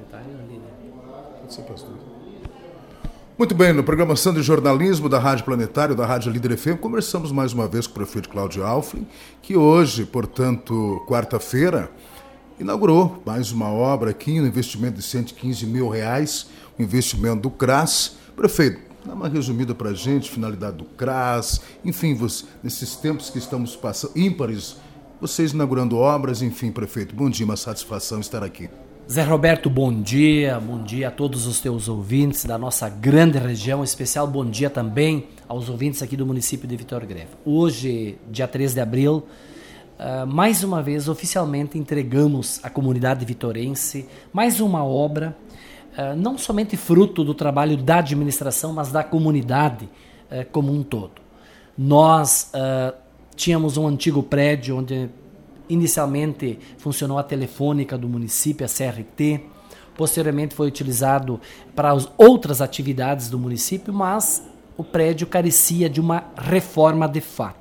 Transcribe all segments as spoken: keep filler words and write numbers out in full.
secretário, Líder. Pode ser, pastor. Muito bem, na programação de jornalismo da Rádio Planetário, da Rádio Líder F M, conversamos mais uma vez com o prefeito Cláudio Alflin, que hoje, portanto, quarta-feira, inaugurou mais uma obra aqui, um investimento de cento e quinze mil reais, um investimento do C R A S. Prefeito, dá uma resumida para a gente, finalidade do C R A S, enfim, você, nesses tempos que estamos passando, ímpares, vocês inaugurando obras, enfim, prefeito, bom dia, uma satisfação estar aqui. Zé Roberto, bom dia, bom dia a todos os teus ouvintes da nossa grande região, em especial bom dia também aos ouvintes aqui do município de Vitor Greve. Hoje, dia três de abril, uh, mais uma vez, oficialmente entregamos à comunidade vitorense mais uma obra, uh, não somente fruto do trabalho da administração, mas da comunidade uh, como um todo. Nós uh, tínhamos um antigo prédio onde inicialmente funcionou a telefônica do município, a C R T, posteriormente foi utilizado para as outras atividades do município, mas o prédio carecia de uma reforma de fato.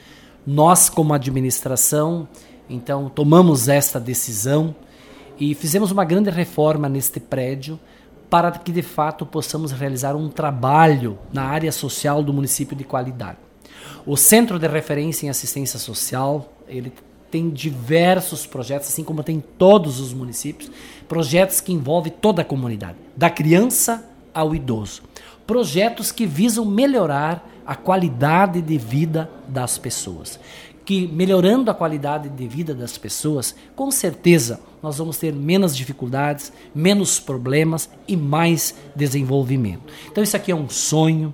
Nós, como administração, então tomamos esta decisão e fizemos uma grande reforma neste prédio para que de fato possamos realizar um trabalho na área social do município de qualidade. O Centro de Referência em Assistência Social, ele tem diversos projetos, assim como tem todos os municípios, projetos que envolvem toda a comunidade, da criança ao idoso. Projetos que visam melhorar a qualidade de vida das pessoas. Que melhorando a qualidade de vida das pessoas, com certeza nós vamos ter menos dificuldades, menos problemas e mais desenvolvimento. Então isso aqui é um sonho.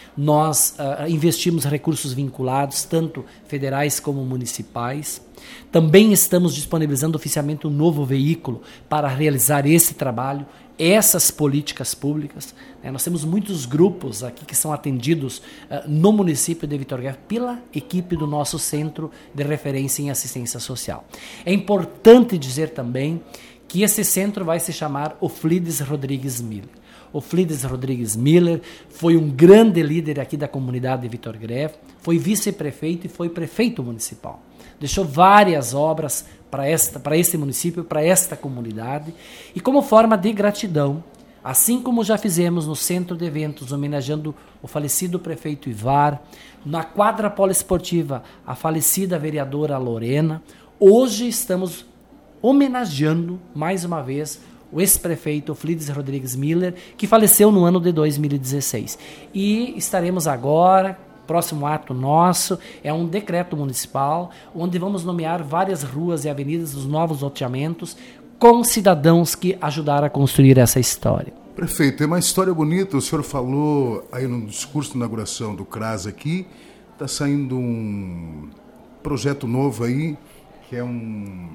Nós uh, investimos recursos vinculados, tanto federais como municipais. Também estamos disponibilizando oficialmente um novo veículo para realizar esse trabalho, essas políticas públicas. Né? Nós temos muitos grupos aqui que são atendidos uh, no município de Vitor Greve pela equipe do nosso Centro de Referência em Assistência Social. É importante dizer também que esse centro vai se chamar Oflides Rodrigues Miller. O Oflides Rodrigues Miller foi um grande líder aqui da comunidade de Vitor Greve, foi vice-prefeito e foi prefeito municipal. Deixou várias obras para esta, para este município, para esta comunidade, e como forma de gratidão, assim como já fizemos no centro de eventos, homenageando o falecido prefeito Ivar, na quadra poliesportiva, a falecida vereadora Lorena, hoje estamos homenageando mais uma vez o ex-prefeito Oflides Rodrigues Miller, que faleceu no ano de dois mil e dezesseis. E estaremos agora, próximo ato nosso, é um decreto municipal, onde vamos nomear várias ruas e avenidas dos novos loteamentos com cidadãos que ajudaram a construir essa história. Prefeito, é uma história bonita, o senhor falou aí no discurso de inauguração do C R A S aqui, está saindo um projeto novo aí, que é um...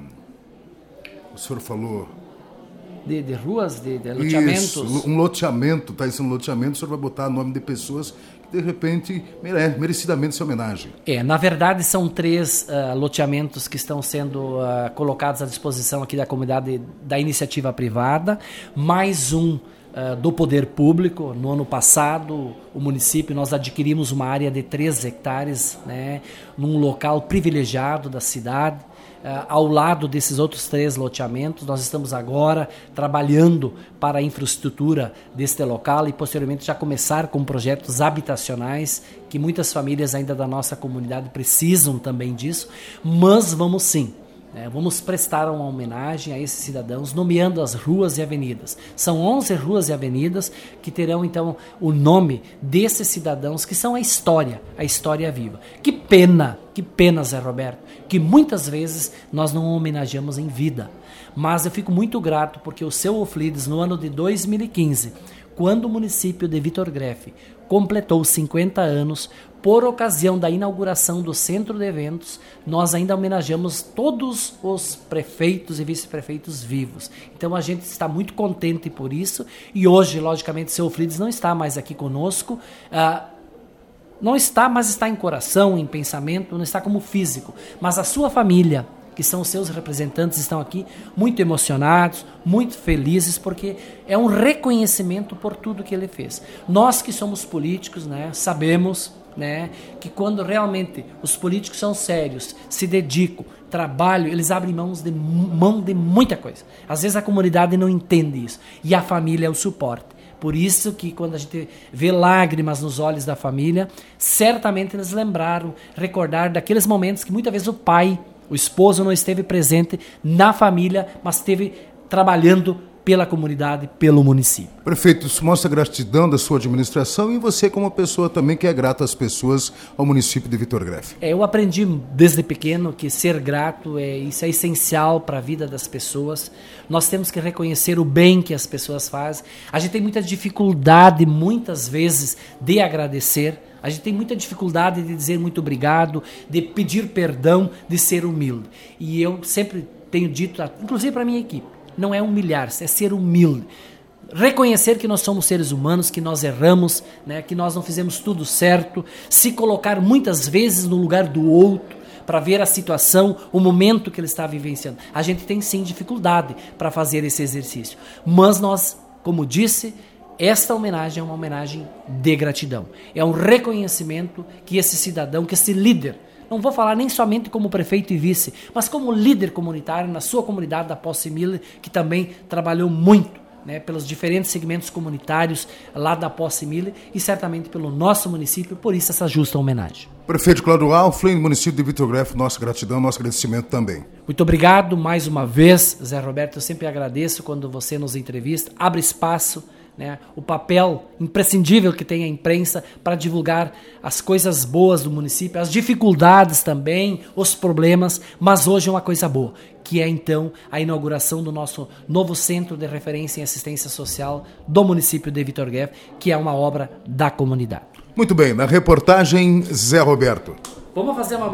O senhor falou... De, de ruas, de, de loteamentos? Isso, um loteamento, está sendo um loteamento, o senhor vai botar o nome de pessoas que, de repente, mere, merecidamente essa homenagem. É, na verdade, são três uh, loteamentos que estão sendo uh, colocados à disposição aqui da comunidade da iniciativa privada, mais um uh, do poder público. No ano passado, o município, nós adquirimos uma área de três hectares, né, num local privilegiado da cidade. Uh, ao lado desses outros três loteamentos, nós estamos agora trabalhando para a infraestrutura deste local e posteriormente já começar com projetos habitacionais, que muitas famílias ainda da nossa comunidade precisam também disso, mas vamos sim, né, vamos prestar uma homenagem a esses cidadãos, nomeando as ruas e avenidas. São onze ruas e avenidas que terão então o nome desses cidadãos que são a história, a história viva. Que pena, que pena, Zé Roberto, que muitas vezes nós não homenageamos em vida. Mas eu fico muito grato porque o seu Oflides, no ano de dois mil e quinze, quando o município de Vitor Greve completou cinquenta anos, por ocasião da inauguração do centro de eventos, nós ainda homenageamos todos os prefeitos e vice-prefeitos vivos. Então a gente está muito contente por isso, e hoje, logicamente, o seu Oflides não está mais aqui conosco, ah, não está, mas está em coração, em pensamento, não está como físico. Mas a sua família, que são os seus representantes, estão aqui muito emocionados, muito felizes, porque é um reconhecimento por tudo que ele fez. Nós que somos políticos, né, sabemos, né, que quando realmente os políticos são sérios, se dedicam, trabalham, eles abrem mãos de, mão de muita coisa. Às vezes a comunidade não entende isso. E a família é o suporte. Por isso que quando a gente vê lágrimas nos olhos da família, certamente eles lembraram, recordar daqueles momentos que muitas vezes o pai, o esposo não esteve presente na família, mas esteve trabalhando pela comunidade, pelo município. Prefeito, isso mostra a gratidão da sua administração e você como pessoa também que é grata às pessoas, ao município de Vitor Greff. É, eu aprendi desde pequeno que ser grato, é, isso é essencial para a vida das pessoas. Nós temos que reconhecer o bem que as pessoas fazem. A gente tem muita dificuldade, muitas vezes, de agradecer. A gente tem muita dificuldade de dizer muito obrigado, de pedir perdão, de ser humilde. E eu sempre tenho dito, inclusive para a minha equipe, não é humilhar-se, é ser humilde. Reconhecer que nós somos seres humanos, que nós erramos, né, que nós não fizemos tudo certo, se colocar muitas vezes no lugar do outro para ver a situação, o momento que ele está vivenciando. A gente tem sim dificuldade para fazer esse exercício, mas nós, como disse, esta homenagem é uma homenagem de gratidão. É um reconhecimento que esse cidadão, que esse líder, não vou falar nem somente como prefeito e vice, mas como líder comunitário na sua comunidade da Posse Miller, que também trabalhou muito, né, pelos diferentes segmentos comunitários lá da Posse Miller e certamente pelo nosso município, por isso essa justa homenagem. Prefeito Cláudio Alflin, município de Vitor Greff, nossa gratidão, nosso agradecimento também. Muito obrigado mais uma vez, Zé Roberto, eu sempre agradeço quando você nos entrevista, abre espaço, né, o papel imprescindível que tem a imprensa para divulgar as coisas boas do município, as dificuldades também, os problemas, mas hoje é uma coisa boa, que é então a inauguração do nosso novo Centro de Referência em Assistência Social do município de Vitor Greff, que é uma obra da comunidade. Muito bem, na reportagem Zé Roberto. Vamos fazer uma